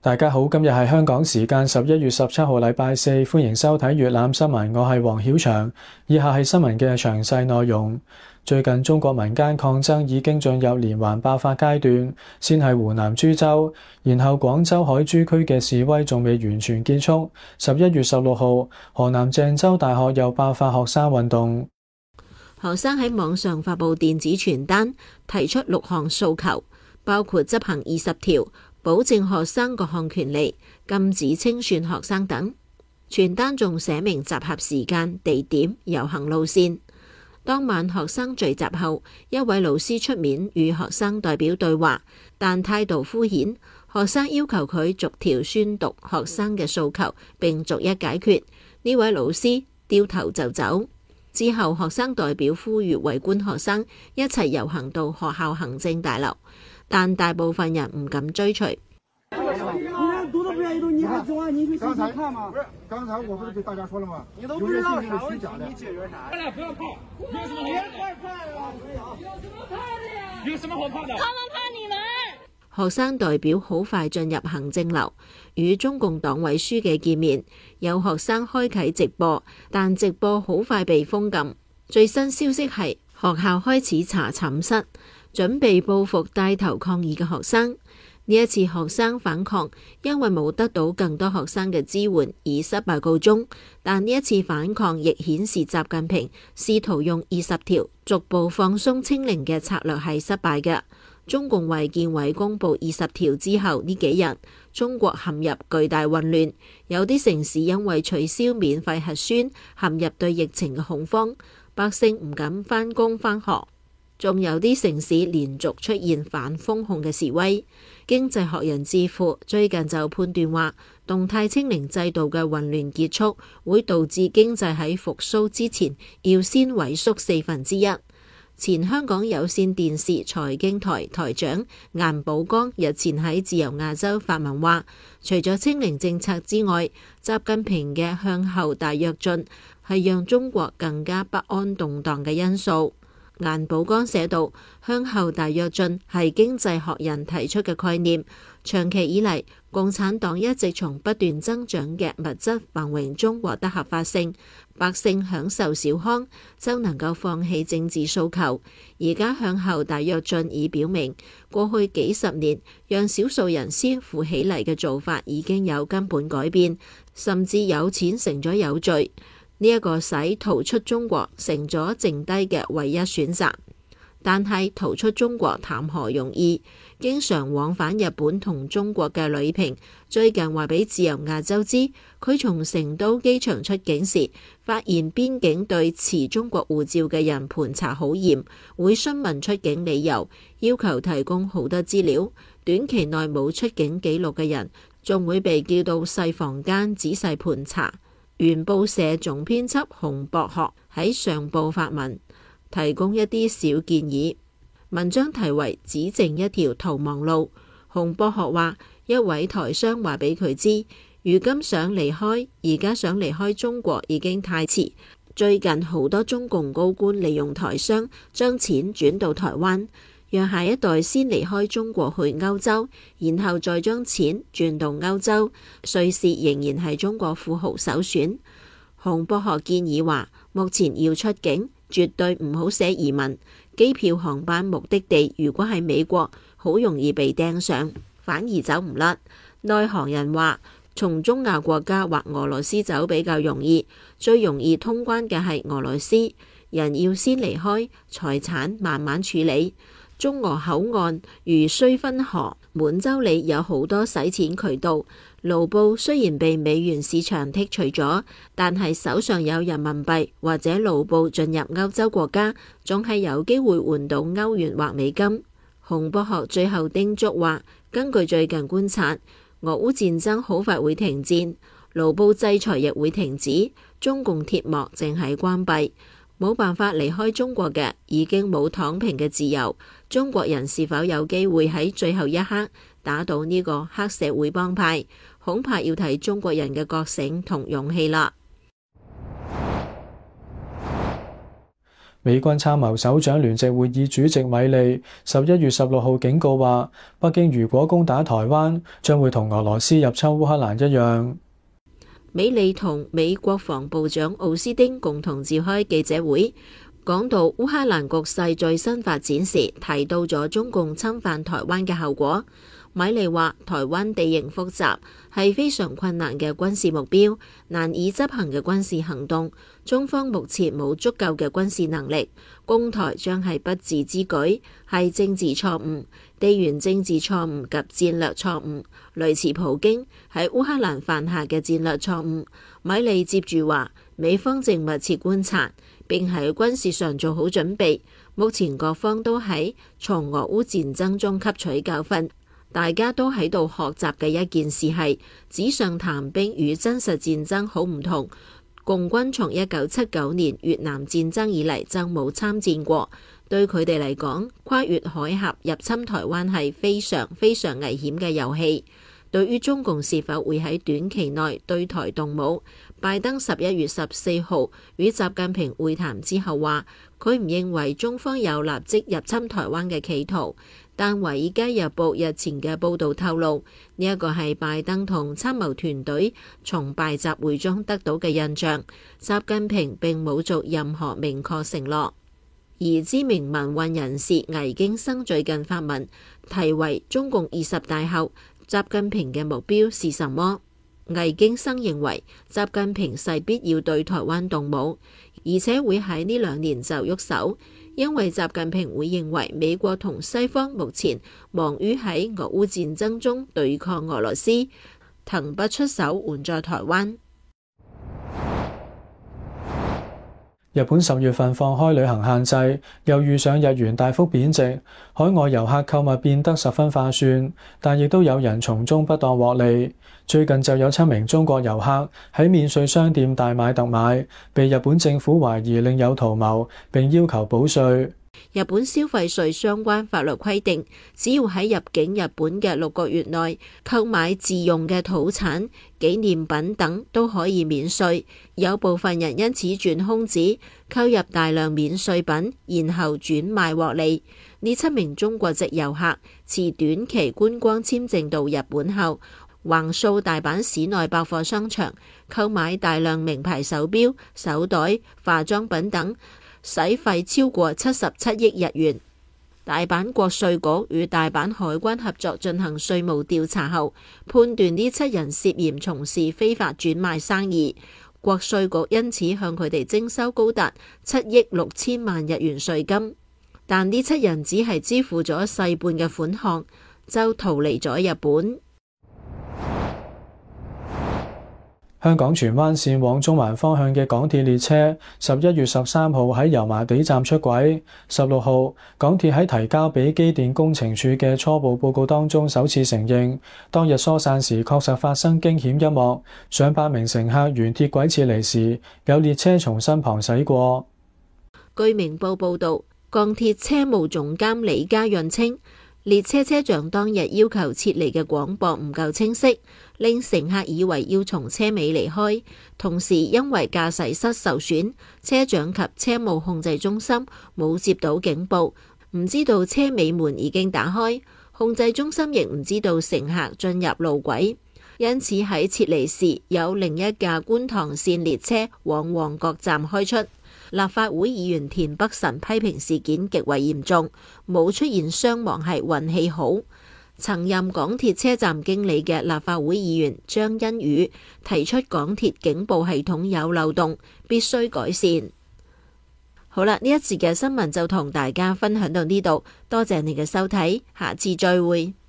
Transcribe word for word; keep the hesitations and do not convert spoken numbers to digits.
大家好，今日係香港時間十一月十七號禮拜四，歡迎收睇粵覽新聞，我係黃曉翔。以下係新聞嘅詳細內容。最近中國民間抗爭已經進入連環爆發階段，先係湖南株洲，然後廣州海珠區嘅示威仲未完全結束。十一月十六號，河南鄭州大學又爆發學生運動， 學生喺網上發佈電子傳單，提出六項訴求，包括執行二十條，保證學生各項權利，禁止清算學生等。傳單仲寫明集合時間、地點、遊行路線。當晚學生聚集後，一位老師出面與學生代表對話，但態度敷衍。學生要求佢逐條宣讀學生嘅訴求，並逐一解決。呢位老師掉頭就走。之後，學生代表呼籲圍觀學生一齊遊行到學校行政大樓，但大部分人唔敢追隨。 剛才不是，剛才我不是對大家說了嗎？你都不知道啥問題，你解決啥？咱倆不要怕，有什麼好怕的？有什麼好怕的？他們怕你們。 學生代表好快進入行政樓，與中共黨委書記見面。有學生開啟直播，但直播好快被封禁。最新消息係學校開始查寢室，準備報復帶頭抗議嘅學生。呢一次學生反抗，因為冇得到更多學生嘅支援，以失敗告終。但呢一次反抗亦顯示習近平試圖用二十條逐步放鬆清零嘅策略係失敗嘅。中共衛健委公布二十條之後呢幾日，中國陷入巨大混亂，有啲城市因為取消免費核酸，陷入對疫情嘅恐慌，百姓唔敢返工返學。仲有啲城市連續出現反封控嘅示威。經濟學人智庫最近就判斷話，動態清零制度嘅混亂結束會導致經濟喺復甦之前要先萎縮四分之一。前香港有線電視財經台台長顏寶剛日前喺自由亞洲發文話，除咗清零政策之外，習近平嘅向後大躍進係讓中國更加不安動盪嘅因素。顏寶剛寫道，向後大躍進係經濟學人提出嘅概念，長期以嚟，共產黨一直從不斷增長嘅物質繁榮中獲得合法性，百姓享受小康就能夠放棄政治訴求。而家向後大躍進已表明，過去幾十年讓少數人先富起嚟嘅做法已經有根本改變，甚至有錢成咗有罪。呢一個使逃出中國成咗剩低嘅唯一選擇，但係逃出中國談何容易？經常往返日本同中國嘅呂平最近話俾自由亞洲知，佢從成都機場出境時，發現邊境對持中國護照嘅人盤查好嚴，會詢問出境理由，要求提供好多資料。短期內冇出境記錄嘅人，仲會被叫到細房間仔細盤查。原報社總編輯洪博學喺上報發文，提供一啲小建議。文章題為《指正一條逃亡路》。洪博學話，一位台商話俾佢知，如今想離開，而家想離開中國已經太遲。最近好多中共高官利用台商將錢轉到台灣，讓下一代先離開中國去歐洲，然後再將錢轉到歐洲。瑞士仍然係中國富豪首選。洪博學建議話，目前要出境，絕對唔好寫移民。機票、航班目的地如果係美國，好容易被釘上，反而走唔甩。內行人話，從中亞國家或俄羅斯走比較容易，最容易通關嘅係俄羅斯。人要先離開，財產慢慢處理。中俄口岸如綏芬河、滿洲里有好多洗錢渠道。盧布雖然被美元市場剔除咗，但係手上有人民幣或者盧布進入歐洲國家，總係有機會換到歐元或美金。洪博學最後叮囑話，根據最近觀察，俄烏戰爭好快會停戰，盧布制裁亦會停止，中共鐵幕正係關閉。冇辦法離開中國嘅，已經冇躺平嘅自由。中國人是否有機會喺最後一刻打倒呢個黑社會幫派？恐怕要睇中國人嘅覺醒同勇氣啦。 美軍參謀首長聯席會議主席米利十一月十六號警告話，北京如果攻打台灣，將會同俄羅斯入侵烏克蘭一樣。 米利同美國防部長奧斯汀共同召開記者會，講到烏克蘭局勢最新發展時，提到咗中共侵犯台灣嘅後果。米利話：台灣地形複雜，係非常困難嘅軍事目標，難以執行嘅軍事行動。中方目前冇足夠嘅軍事能力，攻台將係不智之舉，係政治錯誤、地緣政治錯誤及戰略錯誤，類似普京喺烏克蘭犯下嘅戰略錯誤。米利接住話：美方正密切觀察，並喺軍事上做好準備。目前各方都喺從俄烏戰爭中吸取教訓。大家都喺度學習嘅一件事係紙上談兵與真實戰爭好唔同。共軍從一九七九年越南戰爭以嚟就冇參戰過，對佢哋嚟講，跨越海峽入侵台灣係非常非常危險嘅遊戲。對於中共是否會喺短期內對台動武，拜登十一月十四號與習近平會談之後話，佢唔認為中方有立即入侵台灣嘅企圖。但《華爾街日報》日前嘅報導透露，呢一個係拜登同參謀團隊從拜習會中得到嘅印象。習近平並冇做任何明確承諾。而知名民運人士魏京生最近發文，題為《中共二十大後，習近平嘅目標是什麼》。魏京生認為，習近平勢必要對台灣動武，而且會喺呢兩年就喐手。因為習近平會認為美國同西方目前忙於喺俄烏戰爭中對抗俄羅斯，騰不出手援助台灣。 日本十月份放開旅行限制，又遇上日元大幅貶值，海外遊客購物變得十分划算，但亦都有人從中不當獲利。最近就有七名中國遊客喺免稅商店大買特買，被日本政府懷疑另有圖謀，並要求補稅。 日本消費稅相關法律規定，只要喺入境日本嘅六個月內購買自用嘅土產、紀念品等都可以免稅。有部分人因此轉空子，購入大量免稅品，然後轉賣獲利。呢七名中國籍遊客持短期觀光簽證到日本後，橫掃大阪市內百貨商場，購買大量名牌手錶、手袋、化妝品等，使費超過七十七億日元。大阪國稅局與大阪海關合作進行稅務調查後，判斷呢七人涉嫌從事非法轉賣生意，國稅局因此向佢哋徵收高達七億六千萬日元稅金。但呢七人只係支付咗細半嘅款項，就逃離咗日本。 香港荃灣線往中環方向嘅港鐵列車十一月十三號喺油麻地站出軌。十六號，港鐵喺提交俾機電工程署嘅初步報告當中首次承認，當日疏散時確實發生驚險一幕，上百名乘客沿鐵軌撤離時，有列車從身旁駛過。 據明報報導，港鐵車務總監李家潤稱，列車車長當日要求撤離嘅廣播唔夠清晰，令乘客以為要從車尾離開，同時因為駕駛室受損，車長及車務控制中心冇接到警報，唔知道車尾門已經打開，控制中心亦唔知道乘客進入路軌，因此喺撤離時有另一架觀塘線列車往旺角站開出。立法會議員田北辰批評事件極為嚴重，冇出現傷亡係運氣好。曾任港鐵車站經理嘅立法會議員張欣宇提出港鐵警報系統有漏洞，必須改善。好啦，呢一節嘅新聞就同大家分享到呢度，多謝你嘅收睇，下次再會。